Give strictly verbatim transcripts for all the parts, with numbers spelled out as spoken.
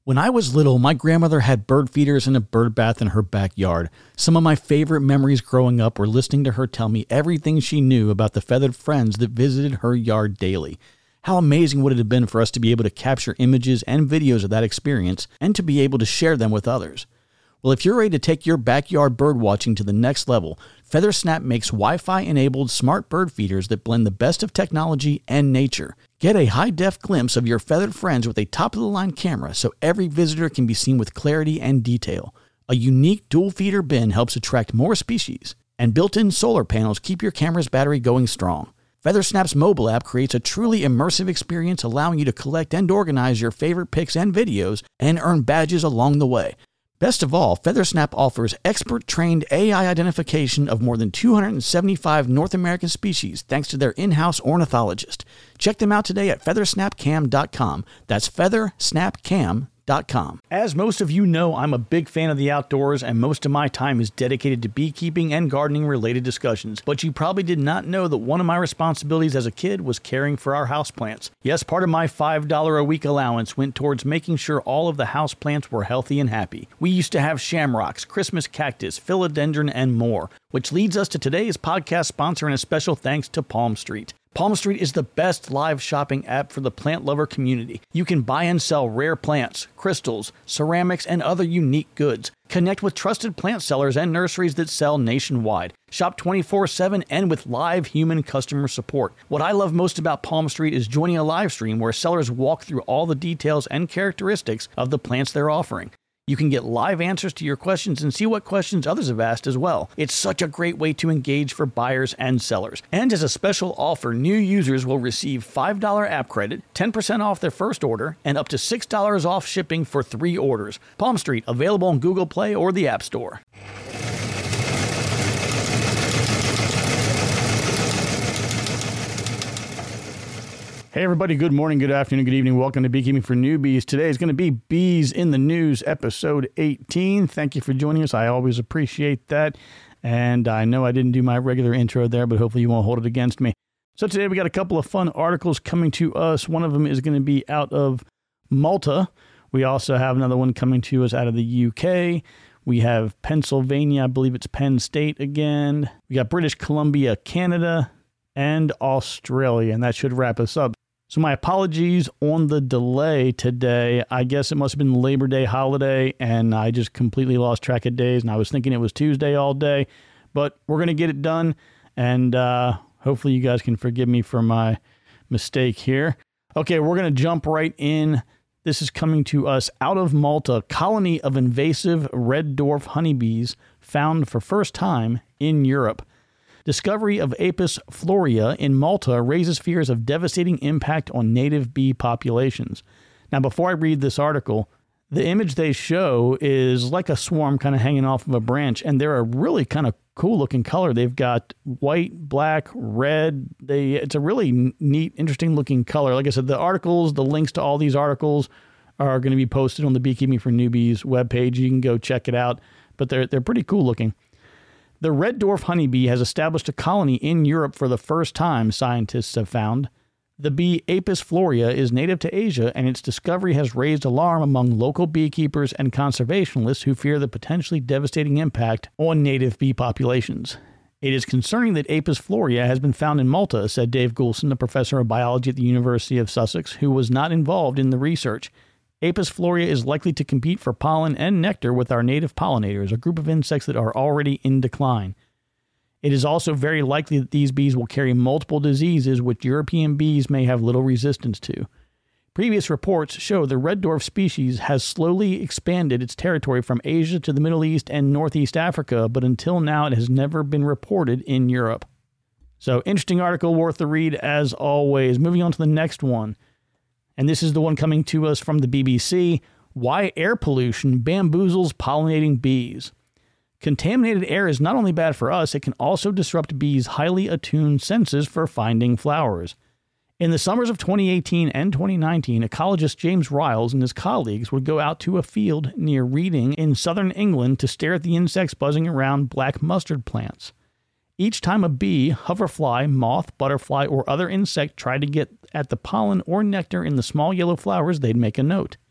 When I was little, my grandmother had bird feeders and a bird bath in her backyard. Some of my favorite memories growing up were listening to her tell me everything she knew about the feathered friends that visited her yard daily. How amazing would it have been for us to be able to capture images and videos of that experience and to be able to share them with others? Well, if you're ready to take your backyard bird watching to the next level, FeatherSnap makes Wi-Fi enabled smart bird feeders that blend the best of technology and nature. Get a high-def glimpse of your feathered friends with a top-of-the-line camera so every visitor can be seen with clarity and detail. A unique dual feeder bin helps attract more species, and built-in solar panels keep your camera's battery going strong. FeatherSnap's mobile app creates a truly immersive experience, allowing you to collect and organize your favorite pics and videos and earn badges along the way. Best of all, FeatherSnap offers expert-trained A I identification of more than two hundred seventy-five North American species thanks to their in-house ornithologist. Check them out today at feather snap cam dot com. That's feather snap cam dot com. As most of you know, I'm a big fan of the outdoors, and most of my time is dedicated to beekeeping and gardening related discussions. But you probably did not know that one of my responsibilities as a kid was caring for our houseplants. Yes, part of my five dollars a week allowance went towards making sure all of the houseplants were healthy and happy. We used to have shamrocks, Christmas cactus, philodendron, and more, which leads us to today's podcast sponsor, and a special thanks to Palm Street. Palm Street is the best live shopping app for the plant lover community. You can buy and sell rare plants, crystals, ceramics, and other unique goods. Connect with trusted plant sellers and nurseries that sell nationwide. Shop twenty-four seven and with live human customer support. What I love most about Palm Street is joining a live stream where sellers walk through all the details and characteristics of the plants they're offering. You can get live answers to your questions and see what questions others have asked as well. It's such a great way to engage for buyers and sellers. And as a special offer, new users will receive five dollars app credit, ten percent off their first order, and up to six dollars off shipping for three orders. Palm Street, available on Google Play or the App Store. Hey everybody, good morning, good afternoon, good evening. Welcome to Beekeeping for Newbies. Today is going to be Bees in the News, episode eighteen. Thank you for joining us. I always appreciate that. And I know I didn't do my regular intro there, but hopefully you won't hold it against me. So today we got a couple of fun articles coming to us. One of them is going to be out of Malta. We also have another one coming to us out of the U K. We have Pennsylvania, I believe it's Penn State again. We got British Columbia, Canada, and Australia, and that should wrap us up. So my apologies on the delay today. I guess it must have been Labor Day holiday, and I just completely lost track of days, and I was thinking it was Tuesday all day. But we're going to get it done, and uh, hopefully you guys can forgive me for my mistake here. Okay, we're going to jump right in. This is coming to us out of Malta. Colony of invasive red dwarf honeybees found for first time in Europe. Discovery of Apis florea in Malta raises fears of devastating impact on native bee populations. Now, before I read this article, the image they show is like a swarm kind of hanging off of a branch, and they're a really kind of cool-looking color. They've got white, black, red. They It's a really neat, interesting-looking color. Like I said, the articles, the links to all these articles are going to be posted on the Beekeeping for Newbies webpage. You can go check it out, but they're they're pretty cool-looking. The red dwarf honeybee has established a colony in Europe for the first time, scientists have found. The bee Apis florea is native to Asia, and its discovery has raised alarm among local beekeepers and conservationists who fear the potentially devastating impact on native bee populations. It is concerning that Apis florea has been found in Malta, said Dave Goulson, a professor of biology at the University of Sussex, who was not involved in the research. Apis florea is likely to compete for pollen and nectar with our native pollinators, a group of insects that are already in decline. It is also very likely that these bees will carry multiple diseases which European bees may have little resistance to. Previous reports show the red dwarf species has slowly expanded its territory from Asia to the Middle East and Northeast Africa, but until now it has never been reported in Europe. So, interesting article, worth the read as always. Moving on to the next one. And this is the one coming to us from the B B C. Why air pollution bamboozles pollinating bees. Contaminated air is not only bad for us, it can also disrupt bees' highly attuned senses for finding flowers. In the summers of twenty eighteen and twenty nineteen, ecologist James Riles and his colleagues would go out to a field near Reading in southern England to stare at the insects buzzing around black mustard plants. Each time a bee, hoverfly, moth, butterfly, or other insect tried to get at the pollen or nectar in the small yellow flowers, they'd make a note.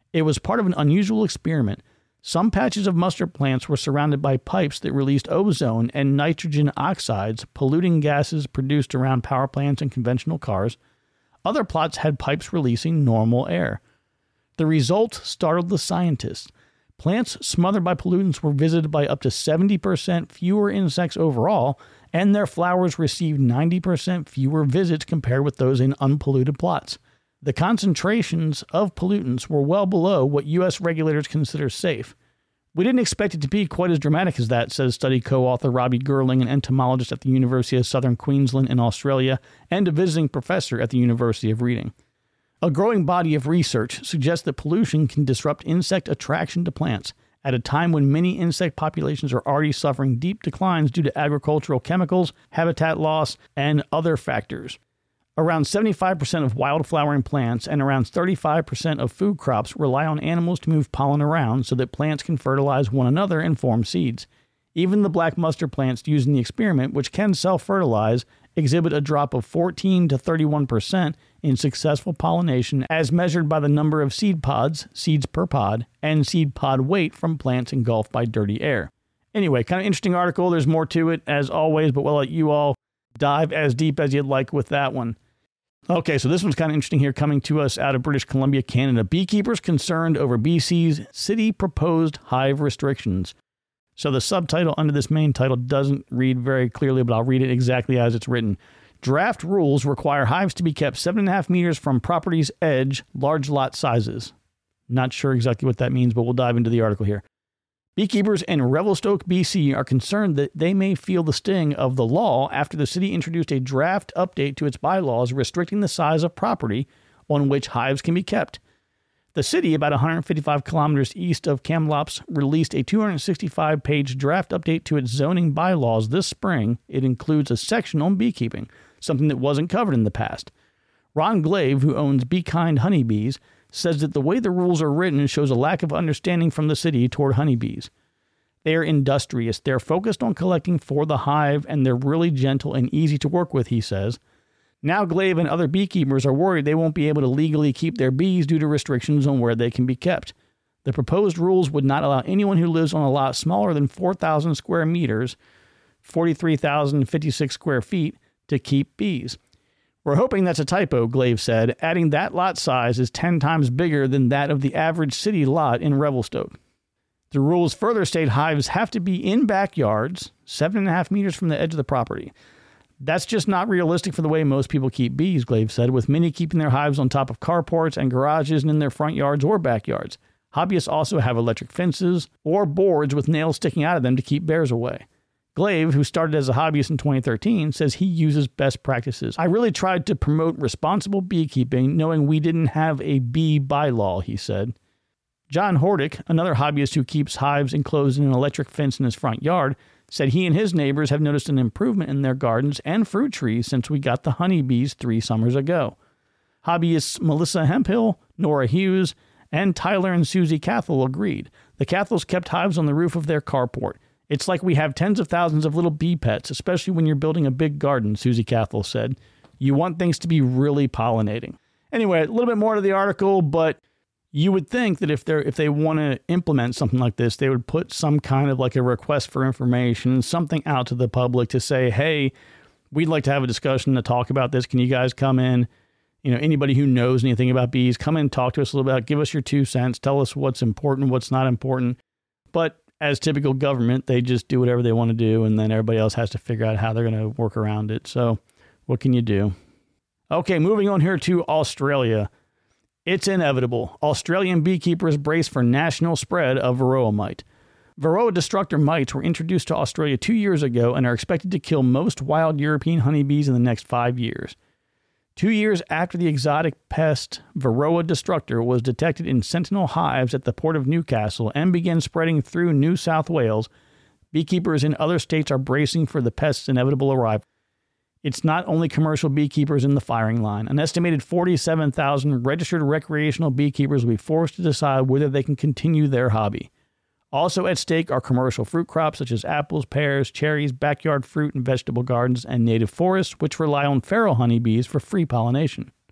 It was part of an unusual experiment. Some patches of mustard plants were surrounded by pipes that released ozone and nitrogen oxides, polluting gases produced around power plants and conventional cars. Other plots had pipes releasing normal air. The result startled the scientists. Plants smothered by pollutants were visited by up to seventy percent fewer insects overall, and their flowers received ninety percent fewer visits compared with those in unpolluted plots. The concentrations of pollutants were well below what U S regulators consider safe. We didn't expect it to be quite as dramatic as that, says study co-author Robbie Gerling, an entomologist at the University of Southern Queensland in Australia and a visiting professor at the University of Reading. A growing body of research suggests that pollution can disrupt insect attraction to plants at a time when many insect populations are already suffering deep declines due to agricultural chemicals, habitat loss, and other factors. Around seventy-five percent of wild-flowering plants and around thirty-five percent of food crops rely on animals to move pollen around so that plants can fertilize one another and form seeds. Even the black mustard plants used in the experiment, which can self-fertilize, exhibit a drop of fourteen to thirty-one percent in successful pollination as measured by the number of seed pods, seeds per pod, and seed pod weight from plants engulfed by dirty air. Anyway, kind of interesting article. There's more to it, as always, but we'll let you all dive as deep as you'd like with that one. Okay, so this one's kind of interesting here, coming to us out of British Columbia, Canada. Beekeepers concerned over B C's city proposed hive restrictions. So the subtitle under this main title doesn't read very clearly, but I'll read it exactly as it's written. Draft rules require hives to be kept seven and a half meters from property's edge, large lot sizes. Not sure exactly what that means, but we'll dive into the article here. Beekeepers in Revelstoke, B C are concerned that they may feel the sting of the law after the city introduced a draft update to its bylaws restricting the size of property on which hives can be kept. The city, about one hundred fifty-five kilometers east of Kamloops, released a two hundred sixty-five page draft update to its zoning bylaws this spring. It includes a section on beekeeping, something that wasn't covered in the past. Ron Glave, who owns Be Kind Honeybees, says that the way the rules are written shows a lack of understanding from the city toward honeybees. They are industrious, they're focused on collecting for the hive, and they're really gentle and easy to work with, he says. Now Glave and other beekeepers are worried they won't be able to legally keep their bees due to restrictions on where they can be kept. The proposed rules would not allow anyone who lives on a lot smaller than four thousand square meters, forty-three thousand fifty-six square feet, to keep bees. We're hoping that's a typo, Glave said, adding that lot size is ten times bigger than that of the average city lot in Revelstoke. The rules further state hives have to be in backyards, seven and a half meters from the edge of the property. That's just not realistic for the way most people keep bees, Glave said, with many keeping their hives on top of carports and garages and in their front yards or backyards. Hobbyists also have electric fences or boards with nails sticking out of them to keep bears away. Glave, who started as a hobbyist in twenty thirteen, says he uses best practices. I really tried to promote responsible beekeeping, knowing we didn't have a bee bylaw, he said. John Hordick, another hobbyist who keeps hives enclosed in an electric fence in his front yard, said he and his neighbors have noticed an improvement in their gardens and fruit trees since we got the honeybees three summers ago. Hobbyists Melissa Hemphill, Nora Hughes, and Tyler and Susie Cathell agreed. The Cathells kept hives on the roof of their carport. It's like we have tens of thousands of little bee pets, especially when you're building a big garden, Susie Cathell said. You want things to be really pollinating. Anyway, a little bit more to the article, but you would think that if they're if they want to implement something like this, they would put some kind of like a request for information, something out to the public to say, hey, we'd like to have a discussion to talk about this. Can you guys come in? You know, anybody who knows anything about bees, come in and talk to us a little bit. Give us your two cents. Tell us what's important, what's not important. But as typical government, they just do whatever they want to do, and then everybody else has to figure out how they're going to work around it. So what can you do? Okay, moving on here to Australia. It's inevitable. Australian beekeepers brace for national spread of Varroa mite. Varroa destructor mites were introduced to Australia two years ago and are expected to kill most wild European honeybees in the next five years. Two years after the exotic pest Varroa destructor was detected in sentinel hives at the port of Newcastle and began spreading through New South Wales, beekeepers in other states are bracing for the pest's inevitable arrival. It's not only commercial beekeepers in the firing line. An estimated forty-seven thousand registered recreational beekeepers will be forced to decide whether they can continue their hobby. Also at stake are commercial fruit crops such as apples, pears, cherries, backyard fruit and vegetable gardens, and native forests, which rely on feral honeybees for free pollination.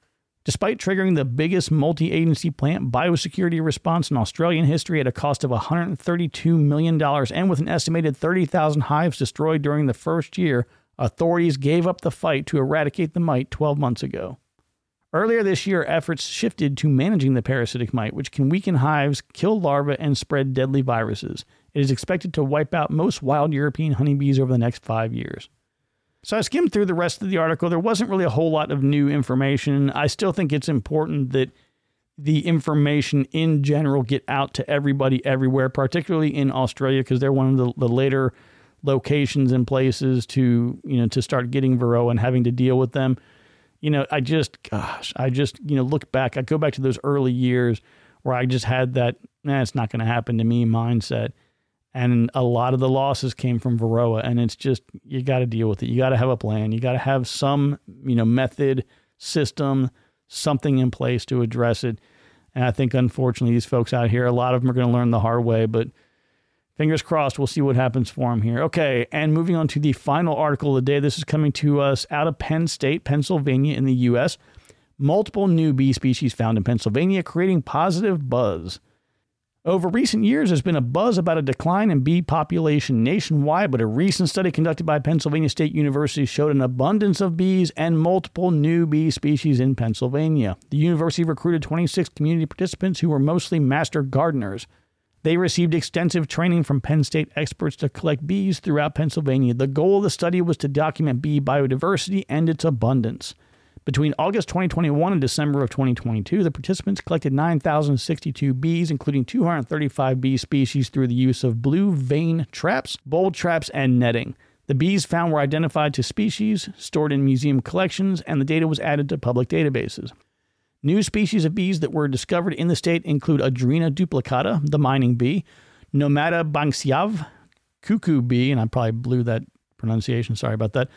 despite triggering the biggest multi-agency plant biosecurity response in Australian history at a cost of one hundred thirty-two million dollars and with an estimated thirty thousand hives destroyed during the first year, authorities gave up the fight to eradicate the mite twelve months ago. Earlier this year, efforts shifted to managing the parasitic mite, which can weaken hives, kill larvae, and spread deadly viruses. It is expected to wipe out most wild European honeybees over the next five years. So I skimmed through the rest of the article. There wasn't really a whole lot of new information. I still think it's important that the information in general get out to everybody everywhere, particularly in Australia, because they're one of the, the later locations and places to, you know, to start getting Varroa and having to deal with them. You know, I just, gosh, I just, you know, look back. I go back to those early years where I just had that, nah, it's not going to happen to me mindset. And a lot of the losses came from Varroa, and it's just, you got to deal with it. You got to have a plan. You got to have some, you know, method, system, something in place to address it. And I think, unfortunately, these folks out here, a lot of them are going to learn the hard way, but fingers crossed, we'll see what happens for them here. Okay, and moving on to the final article of the day. This is coming to us out of Penn State, Pennsylvania in the U S. Multiple new bee species found in Pennsylvania, creating positive buzz. Over recent years, there's been a buzz about a decline in bee population nationwide, but a recent study conducted by Pennsylvania State University showed an abundance of bees and multiple new bee species in Pennsylvania. The university recruited twenty-six community participants who were mostly master gardeners. They received extensive training from Penn State experts to collect bees throughout Pennsylvania. The goal of the study was to document bee biodiversity and its abundance. Between August twenty twenty-one and December of twenty twenty-two, the participants collected nine thousand sixty-two bees, including two hundred thirty-five bee species through the use of blue vein traps, bulb traps, and netting. The bees found were identified to species, stored in museum collections, and the data was added to public databases. New species of bees that were discovered in the state include Adrena duplicata, the mining bee, Nomada banksiav, cuckoo bee, and I probably blew that pronunciation, sorry about that,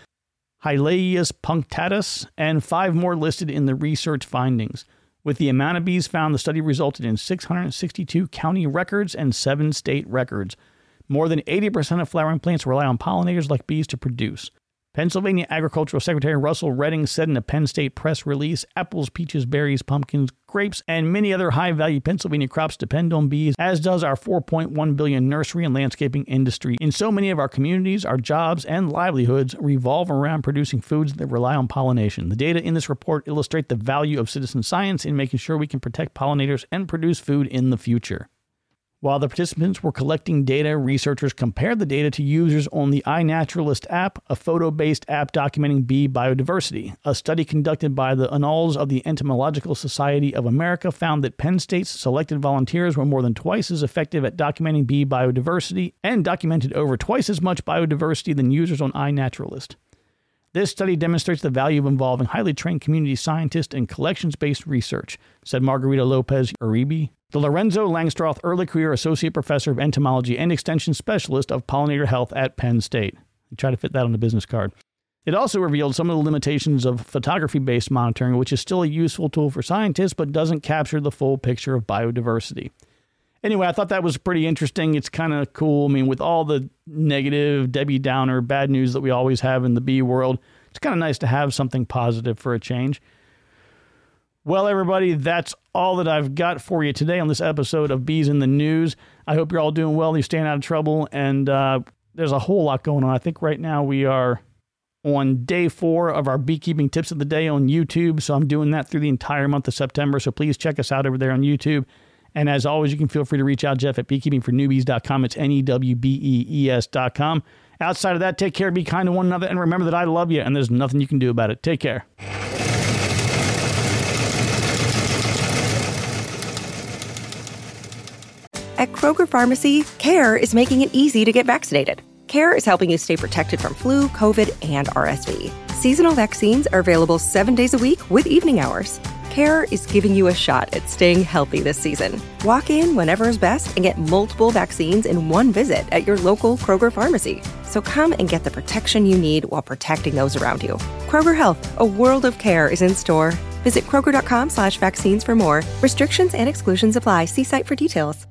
Hylaeus punctatus, and five more listed in the research findings. With the amount of bees found, the study resulted in six hundred sixty-two county records and seven state records. More than eighty percent of flowering plants rely on pollinators like bees to produce. Pennsylvania Agricultural Secretary Russell Redding said in a Penn State press release, apples, peaches, berries, pumpkins, grapes, and many other high-value Pennsylvania crops depend on bees, as does our four point one billion dollars nursery and landscaping industry. In so many of our communities, our jobs and livelihoods revolve around producing foods that rely on pollination. The data in this report illustrate the value of citizen science in making sure we can protect pollinators and produce food in the future. While the participants were collecting data, researchers compared the data to users on the iNaturalist app, a photo-based app documenting bee biodiversity. A study conducted by the Annals of the Entomological Society of America found that Penn State's selected volunteers were more than twice as effective at documenting bee biodiversity and documented over twice as much biodiversity than users on iNaturalist. This study demonstrates the value of involving highly trained community scientists in collections-based research, said Margarita Lopez Uribe, the Lorenzo Langstroth Early Career Associate Professor of Entomology and Extension Specialist of Pollinator Health at Penn State. I try to fit that on the business card. It also revealed some of the limitations of photography-based monitoring, which is still a useful tool for scientists, but doesn't capture the full picture of biodiversity. Anyway, I thought that was pretty interesting. It's kind of cool. I mean, with all the negative, Debbie Downer, bad news that we always have in the bee world, it's kind of nice to have something positive for a change. Well, everybody, that's all that I've got for you today on this episode of Bees in the News. I hope you're all doing well, you're staying out of trouble, and uh, there's a whole lot going on. I think right now we are on day four of our beekeeping tips of the day on YouTube, so I'm doing that through the entire month of September, so please check us out over there on YouTube. And as always, you can feel free to reach out, Jeff, at beekeeping for newbies dot com. It's N E W B E E S dot com. Outside of that, take care, be kind to one another, and remember that I love you, and there's nothing you can do about it. Take care. At Kroger Pharmacy, CARE is making it easy to get vaccinated. CARE is helping you stay protected from flu, COVID, and R S V. Seasonal vaccines are available seven days a week with evening hours. CARE is giving you a shot at staying healthy this season. Walk in whenever is best and get multiple vaccines in one visit at your local Kroger Pharmacy. So come and get the protection you need while protecting those around you. Kroger Health, a world of care, is in store. Visit Kroger.com slash vaccines for more. Restrictions and exclusions apply. See site for details.